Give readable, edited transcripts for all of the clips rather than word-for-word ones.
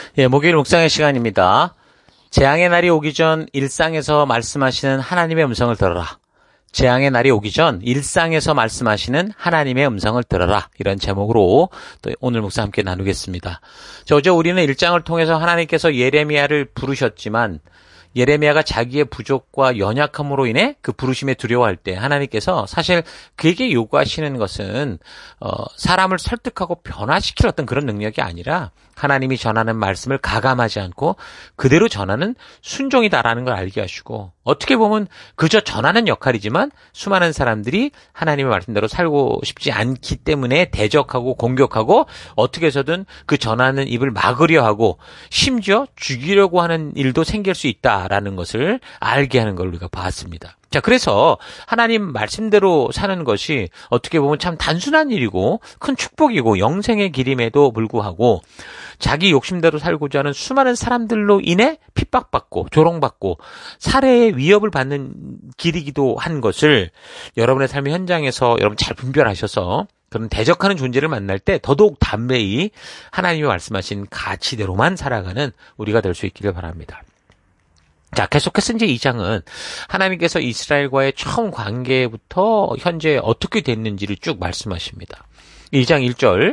목요일 묵상의 시간입니다. 재앙의 날이 오기 전 일상에서 말씀하시는 하나님의 음성을 들어라. 재앙의 날이 오기 전 일상에서 말씀하시는 하나님의 음성을 들어라. 이런 제목으로 또 오늘 묵상 함께 나누겠습니다. 어제 우리는 1장을 통해서 하나님께서 예레미야를 부르셨지만 예레미야가 자기의 부족과 연약함으로 인해 그 부르심에 두려워할 때 하나님께서 사실 그에게 요구하시는 것은 사람을 설득하고 변화시킬 어떤 그런 능력이 아니라 하나님이 전하는 말씀을 가감하지 않고 그대로 전하는 순종이다라는 걸 알게 하시고, 어떻게 보면 그저 전하는 역할이지만 수많은 사람들이 하나님의 말씀대로 살고 싶지 않기 때문에 대적하고 공격하고 어떻게 해서든 그 전하는 입을 막으려 하고 심지어 죽이려고 하는 일도 생길 수 있다라는 것을 알게 하는 걸 우리가 봤습니다. 자, 그래서 하나님 말씀대로 사는 것이 어떻게 보면 참 단순한 일이고 큰 축복이고 영생의 길임에도 불구하고 자기 욕심대로 살고자 하는 수많은 사람들로 인해 핍박받고 조롱받고 살해의 위협을 받는 길이기도 한 것을 여러분의 삶의 현장에서 여러분 잘 분별하셔서 그런 대적하는 존재를 만날 때 더더욱 담대히 하나님이 말씀하신 가치대로만 살아가는 우리가 될 수 있기를 바랍니다. 자, 계속해서 이제 2장은 하나님께서 이스라엘과의 처음 관계부터 현재 어떻게 됐는지를 쭉 말씀하십니다. 2장 1절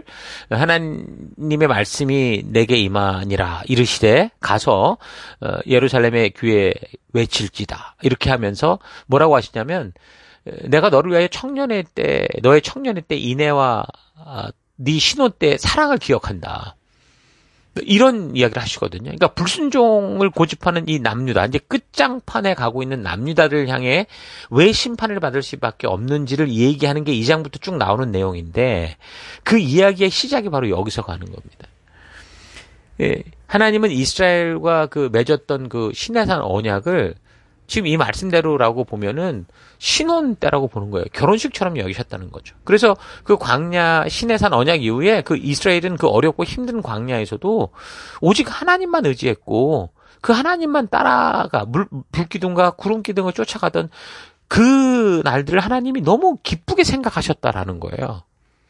하나님의 말씀이 내게 임하니라 이르시되 가서 예루살렘의 귀에 외칠지다. 이렇게 하면서 뭐라고 하시냐면 내가 너를 위하여 너의 청년의 때 인애와 네 신혼 때 사랑을 기억한다. 이런 이야기를 하시거든요. 그러니까 불순종을 고집하는 이 남유다, 이제 끝장판에 가고 있는 남유다를 향해 왜 심판을 받을 수밖에 없는지를 얘기하는 게 2장부터 쭉 나오는 내용인데 그 이야기의 시작이 바로 여기서 가는 겁니다. 예, 하나님은 이스라엘과 그 맺었던 그 시내산 언약을 지금 이 말씀대로라고 보면은 신혼 때라고 보는 거예요. 결혼식처럼 여기셨다는 거죠. 그래서 그 광야 시내산 언약 이후에 그 이스라엘은 그 어렵고 힘든 광야에서도 오직 하나님만 의지했고 그 하나님만 따라가 불기둥과 구름기둥을 쫓아가던 그 날들을 하나님이 너무 기쁘게 생각하셨다라는 거예요.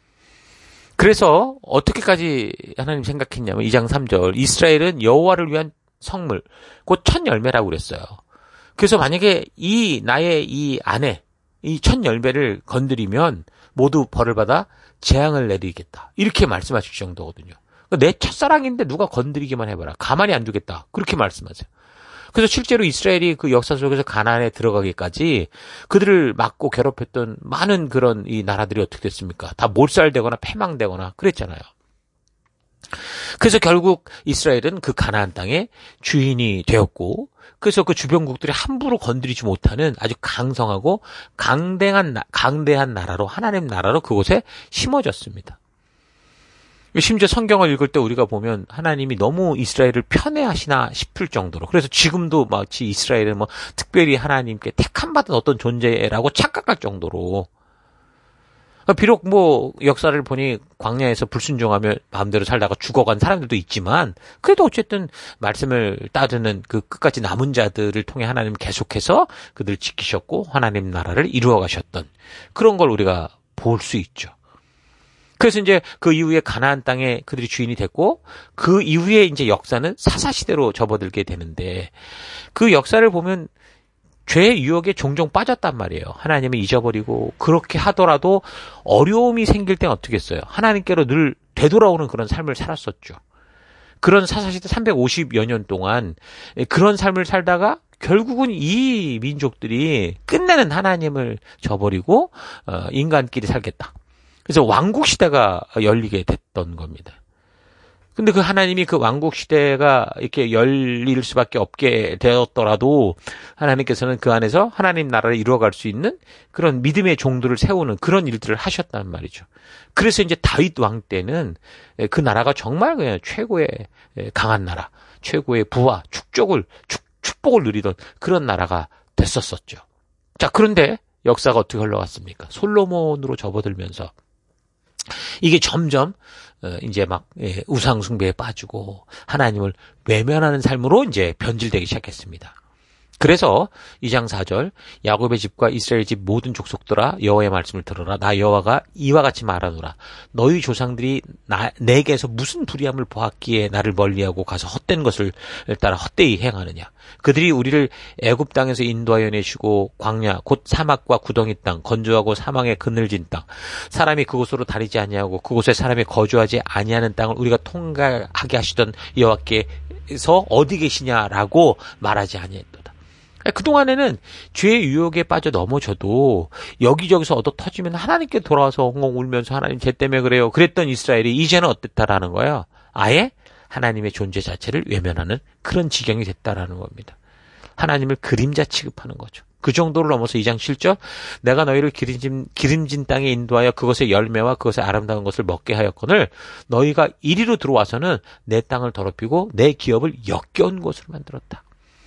그래서 어떻게까지 하나님 생각했냐면 2장 3절 이스라엘은 여호와를 위한 성물 곧 첫 열매라고 그랬어요. 그래서 만약에 나의 이 아내, 이 첫 열매를 건드리면 모두 벌을 받아 재앙을 내리겠다. 이렇게 말씀하실 정도거든요. 내 첫사랑인데 누가 건드리기만 해봐라. 가만히 안 두겠다. 그렇게 말씀하세요. 그래서 실제로 이스라엘이 그 역사 속에서 가나안에 들어가기까지 그들을 막고 괴롭혔던 많은 그런 이 나라들이 어떻게 됐습니까? 다 몰살되거나 패망되거나 그랬잖아요. 그래서 결국 이스라엘은 그 가나안 땅의 주인이 되었고, 그래서 그 주변국들이 함부로 건드리지 못하는 아주 강성하고 강대한 나라로, 하나님 나라로 그곳에 심어졌습니다. 심지어 성경을 읽을 때 우리가 보면 하나님이 너무 이스라엘을 편애하시나 싶을 정도로, 그래서 지금도 마치 이스라엘은 특별히 하나님께 택함받은 어떤 존재라고 착각할 정도로, 비록 역사를 보니 광야에서 불순종하며 마음대로 살다가 죽어간 사람들도 있지만 그래도 어쨌든 말씀을 따르는 그 끝까지 남은 자들을 통해 하나님 계속해서 그들을 지키셨고 하나님 나라를 이루어 가셨던 그런 걸 우리가 볼 수 있죠. 그래서 이제 그 이후에 가나안 땅에 그들이 주인이 됐고 그 이후에 이제 역사는 사사시대로 접어들게 되는데 그 역사를 보면 죄의 유혹에 종종 빠졌단 말이에요. 하나님을 잊어버리고 그렇게 하더라도 어려움이 생길 땐 어떻게 했어요? 하나님께로 늘 되돌아오는 그런 삶을 살았었죠. 그런 사사시대 350여 년 동안 그런 삶을 살다가 결국은 이 민족들이 끝내는 하나님을 저버리고 인간끼리 살겠다. 그래서 왕국시대가 열리게 됐던 겁니다. 근데 그 하나님이 그 왕국 시대가 이렇게 열릴 수밖에 없게 되었더라도 하나님께서는 그 안에서 하나님 나라를 이루어갈 수 있는 그런 믿음의 종들을 세우는 그런 일들을 하셨단 말이죠. 그래서 이제 다윗 왕 때는 그 나라가 정말 그냥 최고의 강한 나라, 최고의 부와 축복을 누리던 그런 나라가 됐었었죠. 자, 그런데 역사가 어떻게 흘러갔습니까? 솔로몬으로 접어들면서 이게 점점 이제 우상 숭배에 빠지고 하나님을 외면하는 삶으로 이제 변질되기 시작했습니다. 그래서 2장 4절 야곱의 집과 이스라엘 집 모든 족속들아 여호와의 말씀을 들어라. 나 여호와가 이와 같이 말하노라. 너희 조상들이 내게서 무슨 불의함을 보았기에 나를 멀리하고 가서 헛된 것을 따라 헛되이 행하느냐. 그들이 우리를 애굽 땅에서 인도하여 내시고 광야 곧 사막과 구덩이 땅 건조하고 사망에 그늘진 땅 사람이 그곳으로 다니지 아니하고 그곳에 사람이 거주하지 아니하는 땅을 우리가 통과하게 하시던 여호와께서 어디 계시냐라고 말하지 아니했도다. 그동안에는 죄의 유혹에 빠져 넘어져도 여기저기서 얻어 터지면 하나님께 돌아와서 엉엉 울면서 하나님 쟤 때문에 그래요. 그랬던 이스라엘이 이제는 어땠다라는 거예요. 아예 하나님의 존재 자체를 외면하는 그런 지경이 됐다라는 겁니다. 하나님을 그림자 취급하는 거죠. 그 정도를 넘어서 2장 7절 내가 너희를 기름진 땅에 인도하여 그것의 열매와 그것의 아름다운 것을 먹게 하였거늘 너희가 이리로 들어와서는 내 땅을 더럽히고 내 기업을 역겨운 곳으로 만들었다.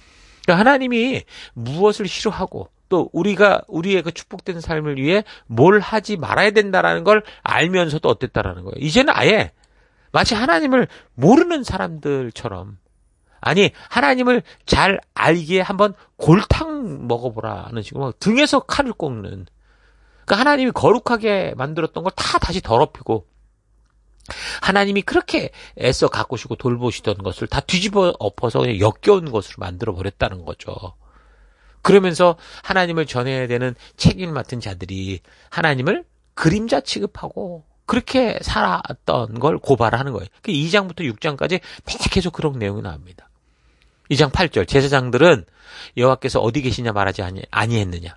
하나님이 무엇을 싫어하고 또 우리의 그 축복된 삶을 위해 뭘 하지 말아야 된다라는 걸 알면서도 어땠다라는 거예요. 이제는 아예 마치 하나님을 모르는 사람들처럼 아니 하나님을 잘 알기에 한번 골탕 먹어보라는 식으로 등에서 칼을 꼽는 그러니까 하나님이 거룩하게 만들었던 걸 다 다시 더럽히고 하나님이 그렇게 애써 가꾸시고 돌보시던 것을 다 뒤집어 엎어서 그냥 역겨운 것으로 만들어 버렸다는 거죠. 그러면서 하나님을 전해야 되는 책임을 맡은 자들이 하나님을 그림자 취급하고 그렇게 살았던 걸 고발하는 거예요. 2장부터 6장까지 계속 그런 내용이 나옵니다. 2장 8절 제사장들은 여호와께서 어디 계시냐 말하지 아니했느냐.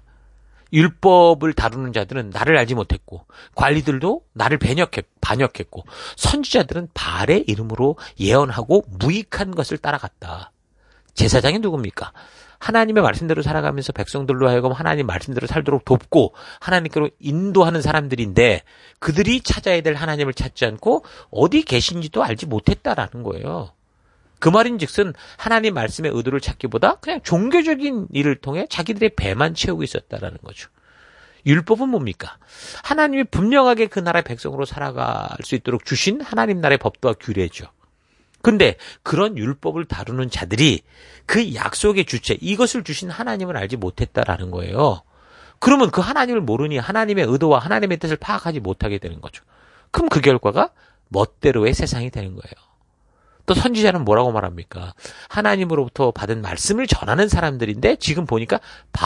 율법을 다루는 자들은 나를 알지 못했고 관리들도 나를 반역했고 선지자들은 바알의 이름으로 예언하고 무익한 것을 따라갔다. 제사장이 누굽니까? 하나님의 말씀대로 살아가면서 백성들로 하여금 하나님 말씀대로 살도록 돕고 하나님께로 인도하는 사람들인데 그들이 찾아야 될 하나님을 찾지 않고 어디 계신지도 알지 못했다라는 거예요. 그 말인즉슨 하나님 말씀의 의도를 찾기보다 그냥 종교적인 일을 통해 자기들의 배만 채우고 있었다라는 거죠. 율법은 뭡니까? 하나님이 분명하게 그 나라의 백성으로 살아갈 수 있도록 주신 하나님 나라의 법도와 규례죠. 근데 그런 율법을 다루는 자들이 그 약속의 주체, 이것을 주신 하나님을 알지 못했다라는 거예요. 그러면 그 하나님을 모르니 하나님의 의도와 하나님의 뜻을 파악하지 못하게 되는 거죠. 그럼 그 결과가 멋대로의 세상이 되는 거예요. 또 선지자는 뭐라고 말합니까? 하나님으로부터 받은 말씀을 전하는 사람들인데 지금 보니까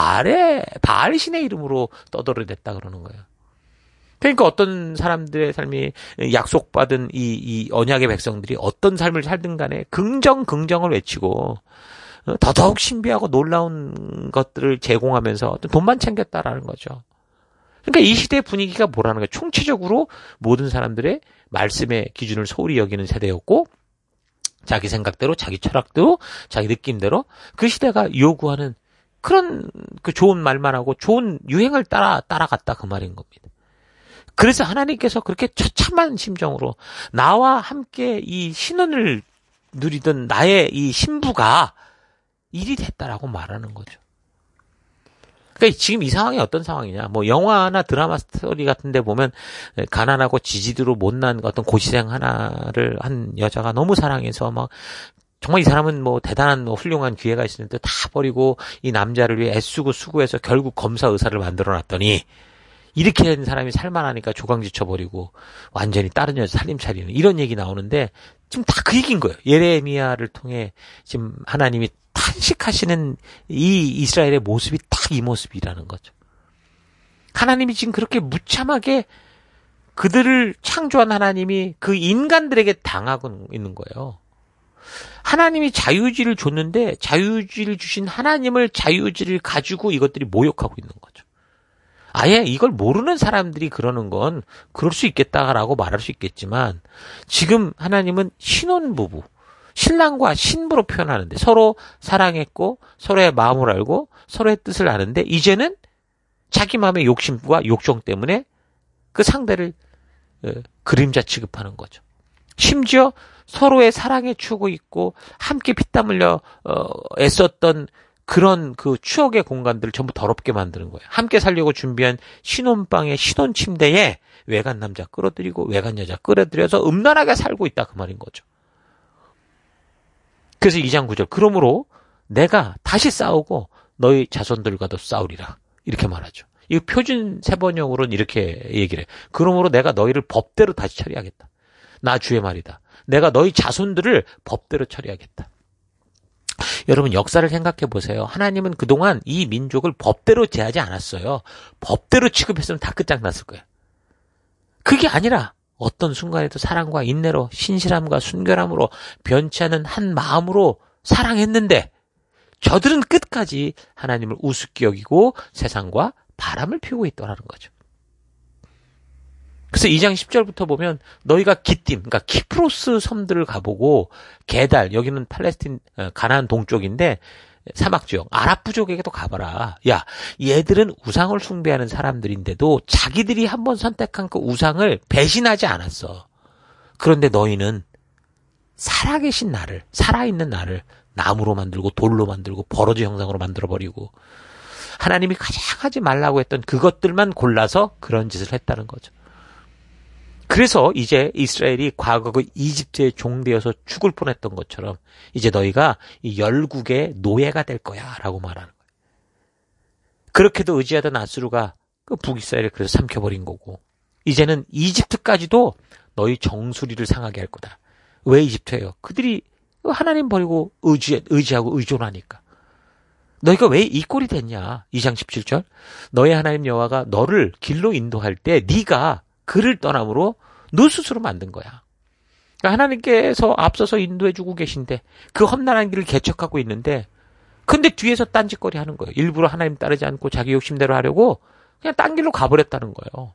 바알 신의 이름으로 떠들어댔다 그러는 거예요. 그러니까 어떤 사람들의 삶이 약속받은 이 언약의 백성들이 어떤 삶을 살든 간에 긍정을 외치고 더더욱 신비하고 놀라운 것들을 제공하면서 돈만 챙겼다라는 거죠. 그러니까 이 시대의 분위기가 뭐라는 거예요? 총체적으로 모든 사람들의 말씀의 기준을 소홀히 여기는 세대였고 자기 생각대로, 자기 철학대로, 자기 느낌대로 그 시대가 요구하는 그런 그 좋은 말만 하고 좋은 유행을 따라갔다 그 말인 겁니다. 그래서 하나님께서 그렇게 처참한 심정으로 나와 함께 이 신혼을 누리던 나의 이 신부가 일이 됐다라고 말하는 거죠. 그러니까 지금 이 상황이 어떤 상황이냐. 뭐 영화나 드라마 스토리 같은 데 보면 가난하고 지지도로 못난 어떤 고시생 하나를 한 여자가 너무 사랑해서 막 정말 이 사람은 뭐 대단한 훌륭한 기회가 있었는데 다 버리고 이 남자를 위해 애쓰고 수고해서 결국 검사 의사를 만들어 놨더니 이렇게 된 사람이 살만하니까 조강지쳐버리고 완전히 다른 여자 살림 차리는 이런 얘기 나오는데 지금 다 그 얘기인 거예요. 예레미야를 통해 지금 하나님이 탄식하시는 이 이스라엘의 모습이 딱 이 모습이라는 거죠. 하나님이 지금 그렇게 무참하게 그들을 창조한 하나님이 그 인간들에게 당하고 있는 거예요. 하나님이 자유의지를 줬는데 자유의지를 주신 하나님을 자유의지를 가지고 이것들이 모욕하고 있는 거죠. 아예 이걸 모르는 사람들이 그러는 건 그럴 수 있겠다라고 말할 수 있겠지만 지금 하나님은 신혼부부 신랑과 신부로 표현하는데 서로 사랑했고 서로의 마음을 알고 서로의 뜻을 아는데 이제는 자기 마음의 욕심과 욕정 때문에 그 상대를 그림자 취급하는 거죠. 심지어 서로의 사랑에 추고 있고 함께 피땀 흘려 애썼던 그런 그 추억의 공간들을 전부 더럽게 만드는 거예요. 함께 살려고 준비한 신혼방의 신혼 침대에 외간 남자 끌어들이고 외간 여자 끌어들여서 음란하게 살고 있다 그 말인 거죠. 그래서 2장 9절 그러므로 내가 다시 싸우고 너희 자손들과도 싸우리라. 이렇게 말하죠. 이 표준 세번역으로는 이렇게 얘기를 해. 그러므로 내가 너희를 법대로 다시 처리하겠다. 나 주의 말이다. 내가 너희 자손들을 법대로 처리하겠다. 여러분 역사를 생각해 보세요. 하나님은 그동안 이 민족을 법대로 제하지 않았어요. 법대로 취급했으면 다 끝장났을 거예요. 그게 아니라 어떤 순간에도 사랑과 인내로 신실함과 순결함으로 변치 않은 한 마음으로 사랑했는데 저들은 끝까지 하나님을 우습게 여기고 세상과 바람을 피우고 있더라는 거죠. 그래서 2장 10절부터 보면 너희가 기띔, 그러니까 키프로스 섬들을 가보고 게달, 여기는 팔레스틴 가나안 동쪽인데 사막 지역, 아랍 부족에게도 가봐라. 야, 얘들은 우상을 숭배하는 사람들인데도 자기들이 한번 선택한 그 우상을 배신하지 않았어. 그런데 너희는 살아계신 나를, 살아있는 나를 나무로 만들고 돌로 만들고 버러지 형상으로 만들어버리고 하나님이 가장 하지 말라고 했던 그것들만 골라서 그런 짓을 했다는 거죠. 그래서 이제 이스라엘이 과거 그 이집트의 종되어서 죽을 뻔했던 것처럼 이제 너희가 이 열국의 노예가 될 거야 라고 말하는 거예요. 그렇게도 의지하던 아수르가 그 북이스라엘을 그래서 삼켜버린 거고 이제는 이집트까지도 너희 정수리를 상하게 할 거다. 왜 이집트예요? 그들이 하나님 버리고 의지하고 의존하니까. 너희가 왜 이 꼴이 됐냐? 2장 17절. 너의 하나님 여호와가 너를 길로 인도할 때 네가 그를 떠남으로 너 스스로 만든 거야. 그러니까 하나님께서 앞서서 인도해주고 계신데 그 험난한 길을 개척하고 있는데 근데 뒤에서 딴짓거리 하는 거예요. 일부러 하나님 따르지 않고 자기 욕심대로 하려고 그냥 딴 길로 가버렸다는 거예요.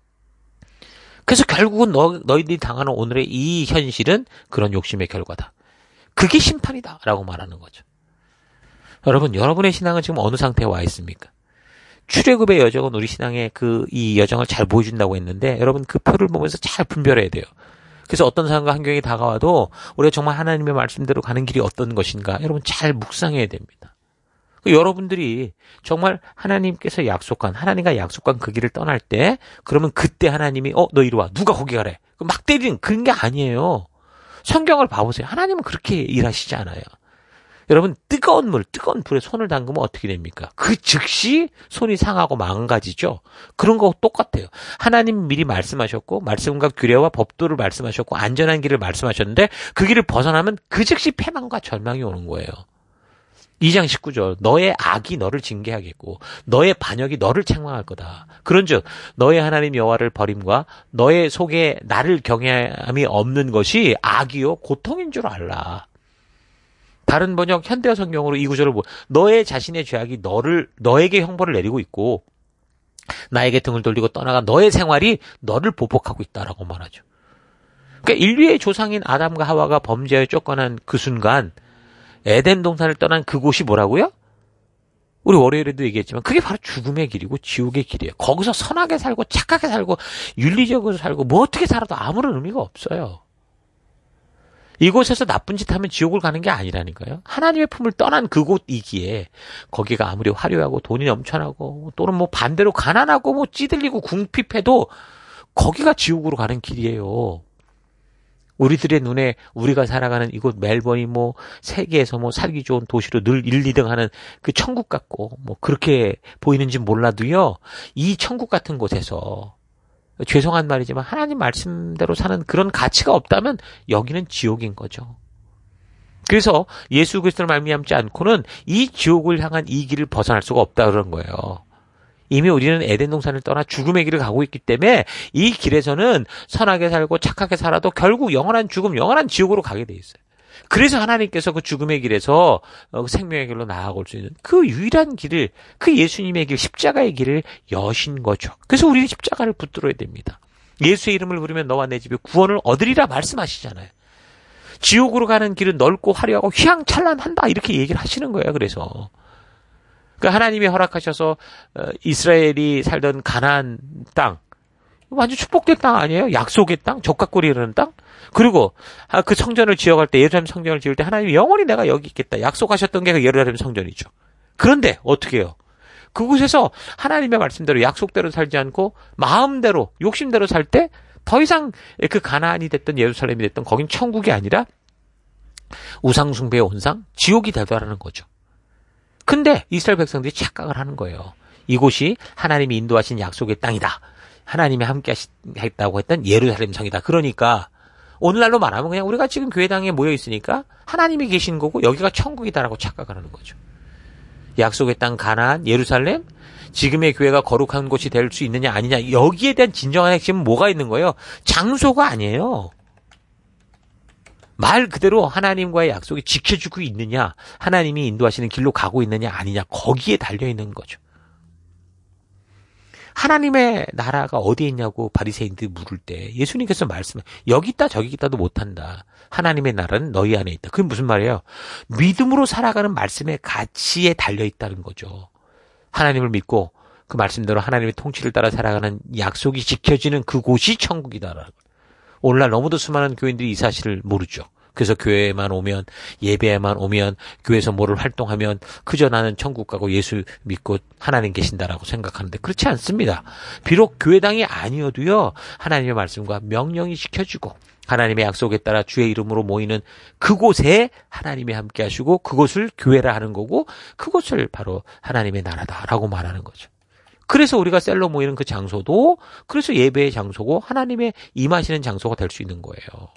그래서 결국은 너희들이 당하는 오늘의 이 현실은 그런 욕심의 결과다. 그게 심판이다 라고 말하는 거죠. 여러분, 여러분의 신앙은 지금 어느 상태에 와 있습니까? 출애굽의 여정은 우리 신앙의 이 여정을 잘 보여준다고 했는데 여러분 그 표를 보면서 잘 분별해야 돼요. 그래서 어떤 상황과 환경이 다가와도 우리가 정말 하나님의 말씀대로 가는 길이 어떤 것인가 여러분 잘 묵상해야 됩니다. 여러분들이 정말 하나님과 약속한 그 길을 떠날 때 그러면 그때 하나님이 너 이리 와 누가 거기 가래 막 때리는 그런 게 아니에요. 성경을 봐보세요. 하나님은 그렇게 일하시지 않아요. 여러분 뜨거운 불에 손을 담그면 어떻게 됩니까? 그 즉시 손이 상하고 망가지죠. 그런 거 똑같아요. 하나님 미리 말씀하셨고 말씀과 규례와 법도를 말씀하셨고 안전한 길을 말씀하셨는데 그 길을 벗어나면 그 즉시 패망과 절망이 오는 거예요. 2장 19절 너의 악이 너를 징계하겠고 너의 반역이 너를 책망할 거다. 그런즉 너의 하나님 여호와를 버림과 너의 속에 나를 경외함이 없는 것이 악이요 고통인 줄 알라. 다른 번역 현대어 성경으로 이 구절을 너의 자신의 죄악이 너에게 형벌을 내리고 있고 나에게 등을 돌리고 떠나간 너의 생활이 너를 보복하고 있다라고 말하죠. 그러니까 인류의 조상인 아담과 하와가 범죄에 쫓겨난 그 순간 에덴 동산을 떠난 그곳이 뭐라고요? 우리 월요일에도 얘기했지만 그게 바로 죽음의 길이고 지옥의 길이에요. 거기서 선하게 살고 착하게 살고 윤리적으로 살고 뭐 어떻게 살아도 아무런 의미가 없어요. 이곳에서 나쁜 짓 하면 지옥을 가는 게 아니라니까요. 하나님의 품을 떠난 그곳이기에 거기가 아무리 화려하고 돈이 넘쳐나고 또는 뭐 반대로 가난하고 뭐 찌들리고 궁핍해도 거기가 지옥으로 가는 길이에요. 우리들의 눈에 우리가 살아가는 이곳 멜번이 뭐 세계에서 뭐 살기 좋은 도시로 늘 1, 2등 하는 그 천국 같고 뭐 그렇게 보이는지 몰라도요. 이 천국 같은 곳에서 죄송한 말이지만 하나님 말씀대로 사는 그런 가치가 없다면 여기는 지옥인 거죠. 그래서 예수 그리스도를 말미암지 않고는 이 지옥을 향한 이 길을 벗어날 수가 없다 그런 거예요. 이미 우리는 에덴 동산을 떠나 죽음의 길을 가고 있기 때문에 이 길에서는 선하게 살고 착하게 살아도 결국 영원한 죽음, 영원한 지옥으로 가게 돼 있어요. 그래서 하나님께서 그 죽음의 길에서 생명의 길로 나아갈 수 있는 그 유일한 길을, 그 예수님의 길, 십자가의 길을 여신 거죠. 그래서 우리는 십자가를 붙들어야 됩니다. 예수의 이름을 부르면 너와 내 집에 구원을 얻으리라 말씀하시잖아요. 지옥으로 가는 길은 넓고 화려하고 휘황찬란한다 이렇게 얘기를 하시는 거예요. 그래서 그러니까 하나님이 허락하셔서 이스라엘이 살던 가나안 땅, 완전 축복된 땅 아니에요? 약속의 땅, 적각골이 흐르는 땅. 그리고 그 성전을 지어갈 때, 예루살렘 성전을 지을 때 하나님이 영원히 내가 여기 있겠다 약속하셨던 게 그 예루살렘 성전이죠. 그런데 어떻게 해요? 그곳에서 하나님의 말씀대로 약속대로 살지 않고 마음대로 욕심대로 살 때 더 이상 그 가나안이 됐던 예루살렘이 됐던 거긴 천국이 아니라 우상숭배의 온상, 지옥이 되더라는 거죠. 근데 이스라엘 백성들이 착각을 하는 거예요. 이곳이 하나님이 인도하신 약속의 땅이다. 하나님이 함께 했다고 했던 예루살렘 성이다. 그러니까 오늘날로 말하면 그냥 우리가 지금 교회당에 모여 있으니까 하나님이 계신 거고 여기가 천국이다라고 착각을 하는 거죠. 약속의 땅 가나안, 예루살렘, 지금의 교회가 거룩한 곳이 될 수 있느냐 아니냐, 여기에 대한 진정한 핵심은 뭐가 있는 거예요? 장소가 아니에요. 말 그대로 하나님과의 약속이 지켜지고 있느냐, 하나님이 인도하시는 길로 가고 있느냐 아니냐, 거기에 달려있는 거죠. 하나님의 나라가 어디에 있냐고 바리새인들이 물을 때 예수님께서 말씀해, 여기 있다 저기 있다도 못한다. 하나님의 나라는 너희 안에 있다. 그게 무슨 말이에요? 믿음으로 살아가는 말씀의 가치에 달려있다는 거죠. 하나님을 믿고 그 말씀대로 하나님의 통치를 따라 살아가는 약속이 지켜지는 그곳이 천국이다라고. 오늘날 너무도 수많은 교인들이 이 사실을 모르죠. 그래서 교회에만 오면, 예배에만 오면, 교회에서 뭐를 활동하면 그저 나는 천국 가고 예수 믿고 하나님 계신다라고 생각하는데 그렇지 않습니다. 비록 교회당이 아니어도요, 하나님의 말씀과 명령이 지켜지고 하나님의 약속에 따라 주의 이름으로 모이는 그곳에 하나님이 함께 하시고 그곳을 교회라 하는 거고 그곳을 바로 하나님의 나라다라고 말하는 거죠. 그래서 우리가 셀로 모이는 그 장소도 그래서 예배의 장소고 하나님의 임하시는 장소가 될 수 있는 거예요.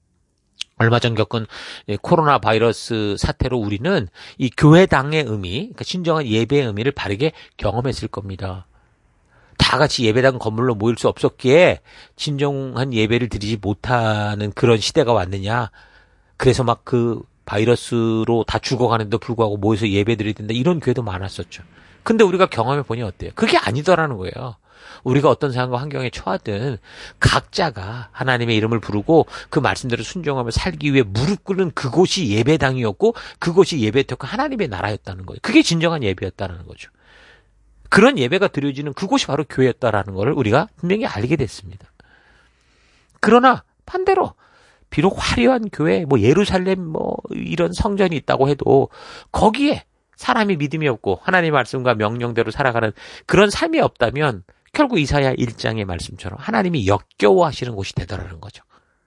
얼마 전 겪은 코로나 바이러스 사태로 우리는 이 교회당의 의미, 그러니까 진정한 예배의 의미를 바르게 경험했을 겁니다. 다 같이 예배당 건물로 모일 수 없었기에 진정한 예배를 드리지 못하는 그런 시대가 왔느냐. 그래서 막 그 바이러스로 다 죽어가는데도 불구하고 모여서 예배 드려야 된다. 이런 교회도 많았었죠. 근데 우리가 경험해 보니 어때요? 그게 아니더라는 거예요. 우리가 어떤 상황과 환경에 처하든 각자가 하나님의 이름을 부르고 그 말씀대로 순종하며 살기 위해 무릎 꿇는 그곳이 예배당이었고 그곳이 예배였고 하나님의 나라였다는 거예요. 그게 진정한 예배였다는 거죠. 그런 예배가 드려지는 그곳이 바로 교회였다라는 것을 우리가 분명히 알게 됐습니다. 그러나 반대로 비록 화려한 교회, 예루살렘 이런 성전이 있다고 해도 거기에 사람이 믿음이 없고 하나님의 말씀과 명령대로 살아가는 그런 삶이 없다면 결국 이사야 1장의 말씀처럼 하나님이 역겨워하시는 곳이 되더라는 거죠.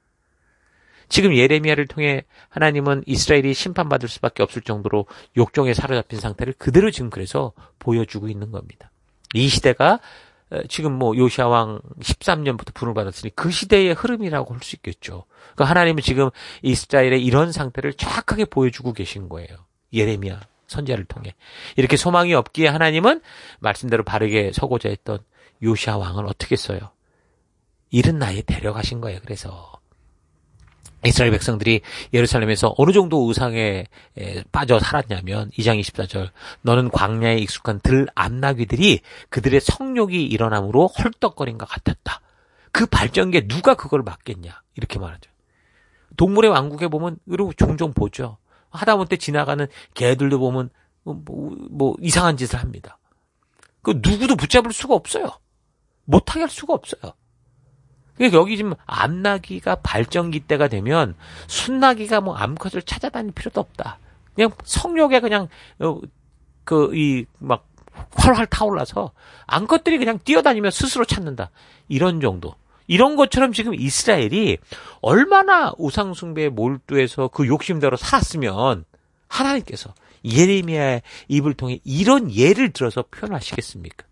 지금 예레미야를 통해 하나님은 이스라엘이 심판받을 수밖에 없을 정도로 욕정에 사로잡힌 상태를 그대로 지금 그래서 보여주고 있는 겁니다. 이 시대가 지금 요시야 왕 13년부터 분을 받았으니 그 시대의 흐름이라고 할 수 있겠죠. 그러니까 하나님은 지금 이스라엘의 이런 상태를 정확하게 보여주고 계신 거예요. 예레미야 선지자를 통해. 이렇게 소망이 없기에 하나님은 말씀대로 바르게 서고자 했던 요시야 왕을 어떻게 써요? 이른 나이에 데려가신 거예요. 그래서 이스라엘 백성들이 예루살렘에서 어느 정도 우상에 빠져 살았냐면 2장 24절 너는 광야에 익숙한 들 암나귀들이 그들의 성욕이 일어남으로 헐떡거린 것 같았다. 그 발전기에 누가 그걸 막겠냐 이렇게 말하죠. 동물의 왕국에 보면 그리고 종종 보죠. 하다못해 지나가는 개들도 보면 이상한 짓을 합니다. 그 누구도 붙잡을 수가 없어요. 못하게 할 수가 없어요. 그러니까 여기 지금 암나귀가 발전기 때가 되면 순나귀가 암컷을 찾아다닐 필요도 없다. 그냥 성욕에 그냥 막 활활 타올라서 암컷들이 그냥 뛰어다니며 스스로 찾는다. 이런 정도. 이런 것처럼 지금 이스라엘이 얼마나 우상숭배에 몰두해서 그 욕심대로 살았으면 하나님께서 예레미야의 입을 통해 이런 예를 들어서 표현하시겠습니까?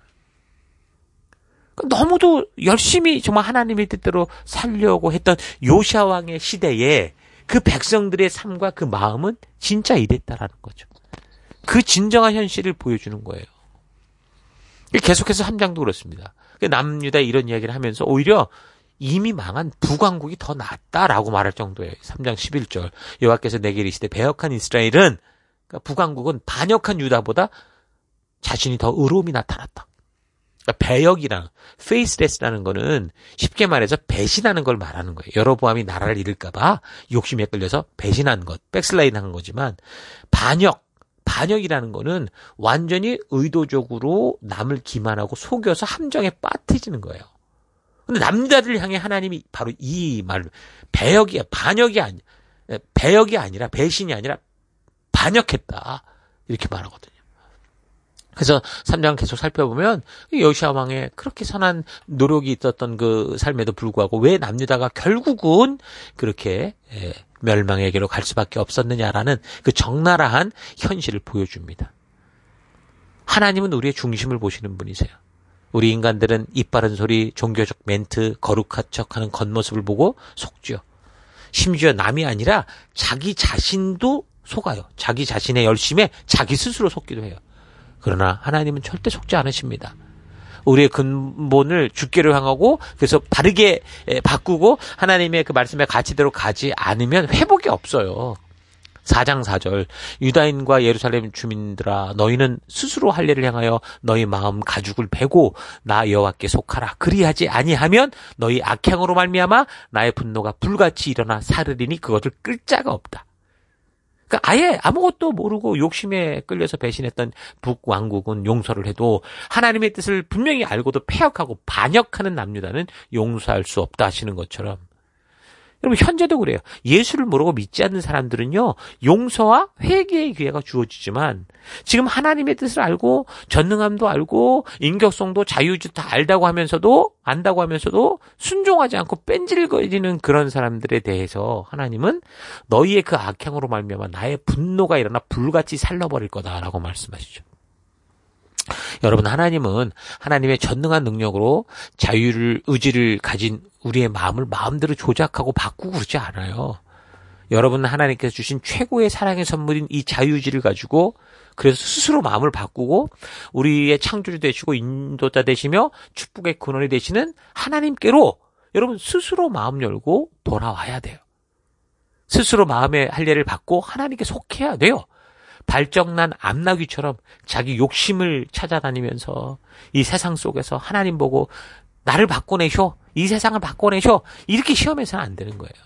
너무도 열심히 정말 하나님의 뜻대로 살려고 했던 요시야 왕의 시대에 그 백성들의 삶과 그 마음은 진짜 이랬다라는 거죠. 그 진정한 현실을 보여주는 거예요. 계속해서 3장도 그렇습니다. 남유다 이런 이야기를 하면서 오히려 이미 망한 북왕국이 더 낫다라고 말할 정도예요. 3장 11절 여호와께서 내게 이르시되 배역한 이스라엘은 그러니까 북왕국은 반역한 유다보다 자신이 더 의로움이 나타났다. 그러니까 배역이랑 faithless라는 거는 쉽게 말해서 배신하는 걸 말하는 거예요. 여로보암이 나라를 잃을까 봐 욕심에 끌려서 배신한 것, 백슬라이드한 거지만 반역이라는 거는 완전히 의도적으로 남을 기만하고 속여서 함정에 빠뜨리는 거예요. 근데 남자들 향해 하나님이 바로 이 말을 배역이 아니라 배신이 아니라 반역했다. 이렇게 말하거든요. 그래서 3장 계속 살펴보면 요시야 왕의 그렇게 선한 노력이 있었던 그 삶에도 불구하고 왜 남유다가 결국은 그렇게 멸망에게로 갈 수밖에 없었느냐라는 그 적나라한 현실을 보여줍니다. 하나님은 우리의 중심을 보시는 분이세요. 우리 인간들은 입 바른 소리, 종교적 멘트, 거룩한 척하는 겉모습을 보고 속지요. 심지어 남이 아니라 자기 자신도 속아요. 자기 자신의 열심에 자기 스스로 속기도 해요. 그러나 하나님은 절대 속지 않으십니다. 우리의 근본을 주께로 향하고 그래서 바르게 바꾸고 하나님의 그 말씀의 가치대로 가지 않으면 회복이 없어요. 4장 4절 유다인과 예루살렘 주민들아 너희는 스스로 할 일을 향하여 너희 마음 가죽을 베고 나 여호와께 속하라. 그리하지 아니하면 너희 악행으로 말미암아 나의 분노가 불같이 일어나 사르리니 그것을 끌 자가 없다. 그러니까 아예 아무것도 모르고 욕심에 끌려서 배신했던 북왕국은 용서를 해도 하나님의 뜻을 분명히 알고도 패역하고 반역하는 남유다는 용서할 수 없다 하시는 것처럼 여러분 현재도 그래요. 예수를 모르고 믿지 않는 사람들은요. 용서와 회개의 기회가 주어지지만 지금 하나님의 뜻을 알고 전능함도 알고 인격성도 자유의지도 다 안다고 하면서도 순종하지 않고 뺀질거리는 그런 사람들에 대해서 하나님은 너희의 그 악행으로 말미암아 나의 분노가 일어나 불같이 살려버릴 거다라고 말씀하시죠. 여러분 하나님은 하나님의 전능한 능력으로 의지를 가진 우리의 마음을 마음대로 조작하고 바꾸고 그러지 않아요. 여러분은 하나님께서 주신 최고의 사랑의 선물인 이 자유의지를 가지고 그래서 스스로 마음을 바꾸고 우리의 창조주 되시고 인도자 되시며 축복의 근원이 되시는 하나님께로 여러분 스스로 마음 열고 돌아와야 돼요. 스스로 마음의 할례를 받고 하나님께 속해야 돼요. 발정난 암나귀처럼 자기 욕심을 찾아다니면서 이 세상 속에서 하나님 보고 나를 바꿔내쇼, 이 세상을 바꿔내쇼 이렇게 시험해서는 안 되는 거예요.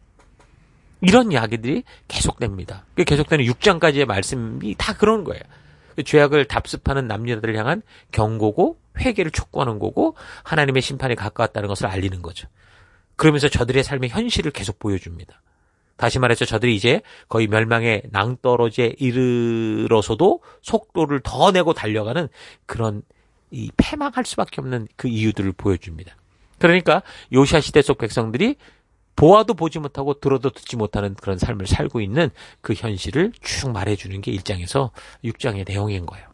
이런 이야기들이 계속됩니다. 계속되는 6장까지의 말씀이 다 그런 거예요. 죄악을 답습하는 남녀들을 향한 경고고 회개를 촉구하는 거고 하나님의 심판이 가까웠다는 것을 알리는 거죠. 그러면서 저들의 삶의 현실을 계속 보여줍니다. 다시 말해서 저들이 이제 거의 멸망의 낭떠러지에 이르러서도 속도를 더 내고 달려가는 그런 이 패망할 수밖에 없는 그 이유들을 보여줍니다. 그러니까 요시아 시대 속 백성들이 보아도 보지 못하고 들어도 듣지 못하는 그런 삶을 살고 있는 그 현실을 쭉 말해주는 게 1장에서 6장의 내용인 거예요.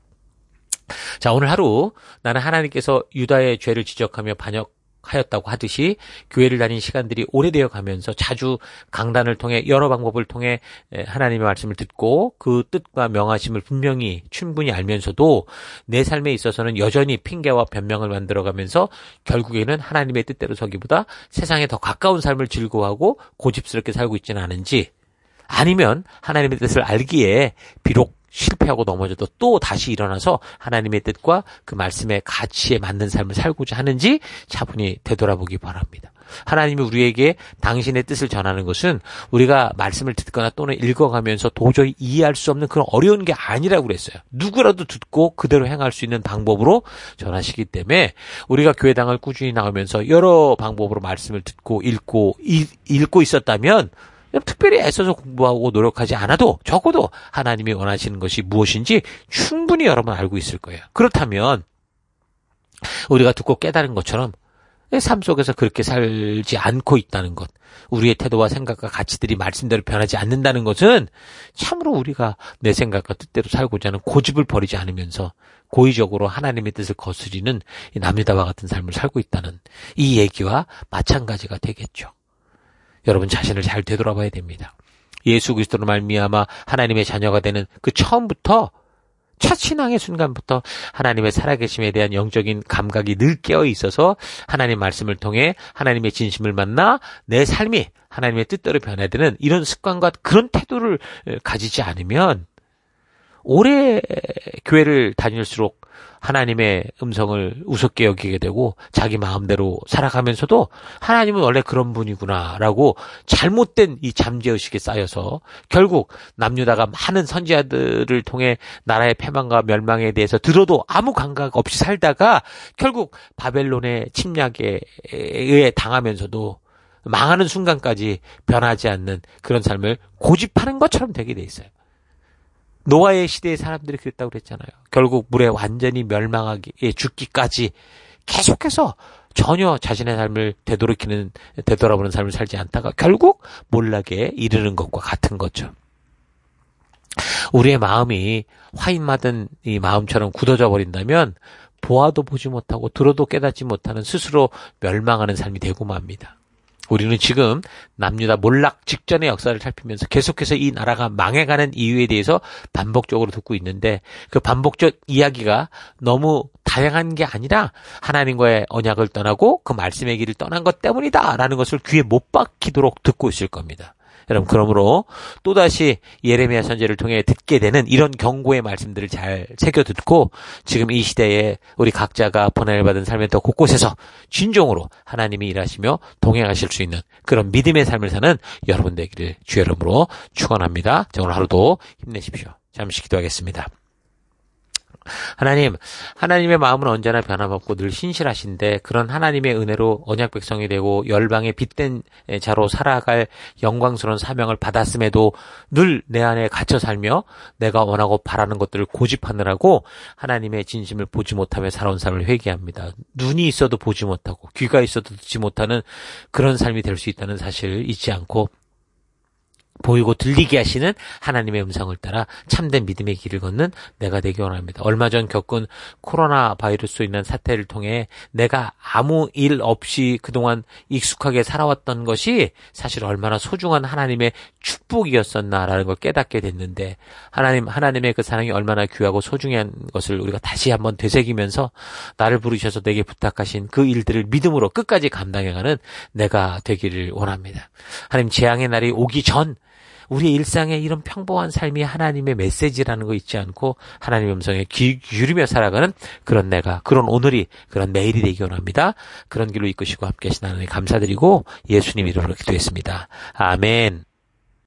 자, 오늘 하루 나는 하나님께서 유다의 죄를 지적하며 반역하였다고 하듯이 교회를 다닌 시간들이 오래되어 가면서 자주 강단을 통해 여러 방법을 통해 하나님의 말씀을 듣고 그 뜻과 명하심을 분명히 충분히 알면서도 내 삶에 있어서는 여전히 핑계와 변명을 만들어가면서 결국에는 하나님의 뜻대로 서기보다 세상에 더 가까운 삶을 즐거워하고 고집스럽게 살고 있지는 않은지 아니면 하나님의 뜻을 알기에 비록 실패하고 넘어져도 또 다시 일어나서 하나님의 뜻과 그 말씀의 가치에 맞는 삶을 살고자 하는지 차분히 되돌아보기 바랍니다. 하나님이 우리에게 당신의 뜻을 전하는 것은 우리가 말씀을 듣거나 또는 읽어가면서 도저히 이해할 수 없는 그런 어려운 게 아니라고 그랬어요. 누구라도 듣고 그대로 행할 수 있는 방법으로 전하시기 때문에 우리가 교회당을 꾸준히 나오면서 여러 방법으로 말씀을 듣고 읽고 있었다면 특별히 애써서 공부하고 노력하지 않아도 적어도 하나님이 원하시는 것이 무엇인지 충분히 여러분 알고 있을 거예요. 그렇다면 우리가 듣고 깨달은 것처럼 삶 속에서 그렇게 살지 않고 있다는 것, 우리의 태도와 생각과 가치들이 말씀대로 변하지 않는다는 것은 참으로 우리가 내 생각과 뜻대로 살고자 하는 고집을 버리지 않으면서 고의적으로 하나님의 뜻을 거스리는 남유다와 같은 삶을 살고 있다는 이 얘기와 마찬가지가 되겠죠. 여러분 자신을 잘 되돌아봐야 됩니다. 예수 그리스도로 말미암아 하나님의 자녀가 되는 그 처음부터 첫 신앙의 순간부터 하나님의 살아계심에 대한 영적인 감각이 늘 깨어 있어서 하나님 말씀을 통해 하나님의 진심을 만나 내 삶이 하나님의 뜻대로 변화되는 이런 습관과 그런 태도를 가지지 않으면 오래 교회를 다닐수록 하나님의 음성을 우습게 여기게 되고 자기 마음대로 살아가면서도 하나님은 원래 그런 분이구나라고 잘못된 이 잠재의식에 쌓여서 결국 남유다가 많은 선지자들을 통해 나라의 패망과 멸망에 대해서 들어도 아무 감각 없이 살다가 결국 바벨론의 침략에 의해 당하면서도 망하는 순간까지 변하지 않는 그런 삶을 고집하는 것처럼 되게 돼 있어요. 노아의 시대의 사람들이 그랬다고 그랬잖아요. 결국 물에 완전히 멸망하기에 죽기까지 계속해서 전혀 자신의 삶을 되돌아보는 삶을 살지 않다가 결국 몰락에 이르는 것과 같은 거죠. 우리의 마음이 화인 맞은 이 마음처럼 굳어져 버린다면 보아도 보지 못하고 들어도 깨닫지 못하는 스스로 멸망하는 삶이 되고 맙니다. 우리는 지금 남유다 몰락 직전의 역사를 살피면서 계속해서 이 나라가 망해가는 이유에 대해서 반복적으로 듣고 있는데 그 반복적 이야기가 너무 다양한 게 아니라 하나님과의 언약을 떠나고 그 말씀의 길을 떠난 것 때문이다라는 것을 귀에 못 박히도록 듣고 있을 겁니다. 여러분, 그러므로 또다시 예레미야 선지자를 통해 듣게 되는 이런 경고의 말씀들을 잘 새겨 듣고 지금 이 시대에 우리 각자가 번뇌를 받은 삶의 더 곳곳에서 진정으로 하나님이 일하시며 동행하실 수 있는 그런 믿음의 삶을 사는 여러분 되기를 주의 이름으로 축원합니다. 자, 오늘 하루도 힘내십시오. 잠시 기도하겠습니다. 하나님, 하나님의 마음은 언제나 변함없고 늘 신실하신데 그런 하나님의 은혜로 언약 백성이 되고 열방의 빛된 자로 살아갈 영광스러운 사명을 받았음에도 늘 내 안에 갇혀 살며 내가 원하고 바라는 것들을 고집하느라고 하나님의 진심을 보지 못하며 살아온 삶을 회개합니다. 눈이 있어도 보지 못하고 귀가 있어도 듣지 못하는 그런 삶이 될 수 있다는 사실을 잊지 않고 보이고 들리게 하시는 하나님의 음성을 따라 참된 믿음의 길을 걷는 내가 되기 원합니다. 얼마 전 겪은 코로나 바이러스로 인한 사태를 통해 내가 아무 일 없이 그동안 익숙하게 살아왔던 것이 사실 얼마나 소중한 하나님의 축복이었었나라는 걸 깨닫게 됐는데 하나님의 그 사랑이 얼마나 귀하고 소중한 것을 우리가 다시 한번 되새기면서 나를 부르셔서 내게 부탁하신 그 일들을 믿음으로 끝까지 감당해가는 내가 되기를 원합니다. 하나님, 재앙의 날이 오기 전 우리의 일상에 이런 평범한 삶이 하나님의 메시지라는 거 잊지 않고 하나님의 음성에 귀 기울이며 살아가는 그런 내가, 그런 오늘이, 그런 내일이 되기 원합니다. 그런 길로 이끄시고 함께 하신 하나님 감사드리고 예수님 이름으로 기도했습니다. 아멘.